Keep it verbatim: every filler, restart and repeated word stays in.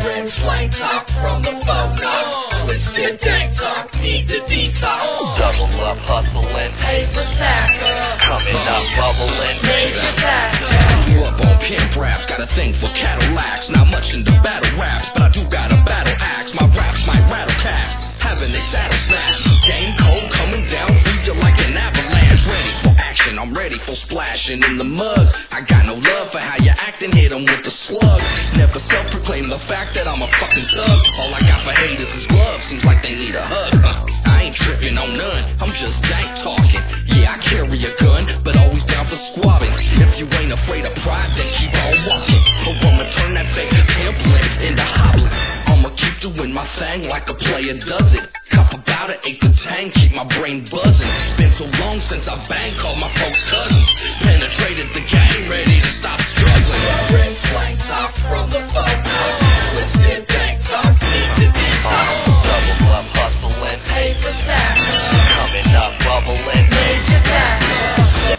red slang top from the photo. Twisted tank top, need to detox. Double up, hustling, paper stacker. Coming up, bubbling, major tacker. Grew up on pimp raps, got a thing for Cadillacs. Not much into battle raps, but I do got a battle axe. My raps might rattle cats, having a saddle snatch. Game cold, coming down, beat you like an avalanche. Ready for action, I'm ready for splashing in the mud. I got no love for how you acting, hit 'em with the slug. Never self-proclaim the fact that I'm a fucking thug. All I got for haters is love, seems like they need a hug. uh, I ain't tripping on none, I'm just dank talking. Yeah, I carry a gun, but always down for squabbing. If you ain't afraid of pride, then keep on walking. Or I'ma turn that fake template into hobbling. I'ma keep doing my thing like a player does it. Cup about it, ate the tang, keep my brain buzzing. Been so long since I banged, called my folks cousins.